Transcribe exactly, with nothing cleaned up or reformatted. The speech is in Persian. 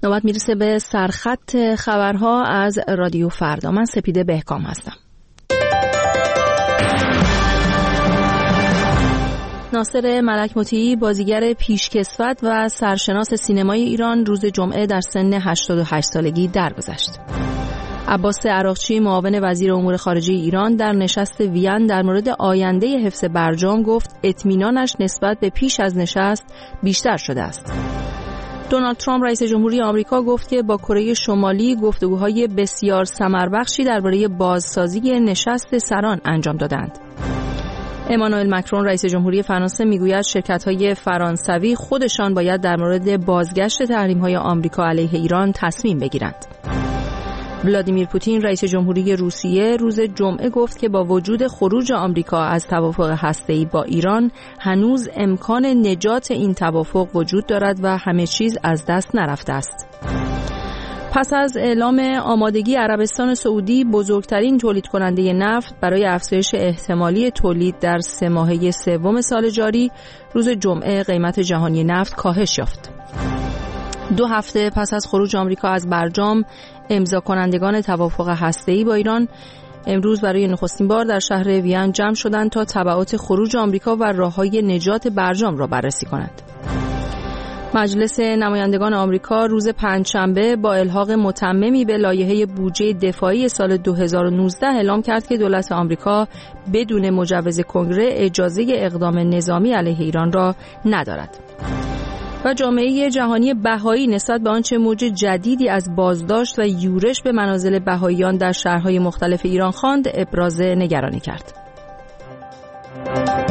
نوبت میرسه به سرخط خبرها از رادیو فردا. من سپیده بهکام هستم. ناصر ملک مطیعی، بازیگر پیشکسوت و سرشناس سینمای ایران، روز جمعه در سن هشتاد و هشت سالگی درگذشت. عباس عراقچی، معاون وزیر امور خارجه ایران، در نشست وین در مورد آینده حفظ برجام گفت اطمینانش نسبت به پیش از نشست بیشتر شده است. دونالد ترامپ، رئیس جمهوری آمریکا، گفت که با کره شمالی گفتگوهای بسیار ثمربخشی درباره بازسازی نشست سران انجام دادند. امانوئل مکرون، رئیس جمهوری فرانسه، میگوید شرکت‌های فرانسوی خودشان باید در مورد بازگشت تحریم‌های آمریکا علیه ایران تصمیم بگیرند. ولادیمیر پوتین، رئیس جمهوری روسیه، روز جمعه گفت که با وجود خروج آمریکا از توافق هسته‌ای با ایران، هنوز امکان نجات این توافق وجود دارد و همه چیز از دست نرفته است. پس از اعلام آمادگی عربستان سعودی، بزرگترین تولید کننده نفت، برای افزایش احتمالی تولید در سه ماهه سوم سال جاری، روز جمعه قیمت جهانی نفت کاهش یافت. دو هفته پس از خروج آمریکا از برجام، امضا کنندگان توافق هسته‌ای با ایران امروز برای نخستین بار در شهر وین جمع شدند تا تبعات خروج آمریکا و راه‌های نجات برجام را بررسی کنند. مجلس نمایندگان آمریکا روز پنجشنبه با الحاق متممی به لایحه بودجه دفاعی سال دو هزار و نوزده اعلام کرد که دولت آمریکا بدون مجوز کنگره اجازه اقدام نظامی علیه ایران را ندارد. و جامعه جهانی بهایی نسبت به آنچه موج جدیدی از بازداشت و یورش به منازل بهاییان در شهرهای مختلف ایران خواند، ابراز نگرانی کرد.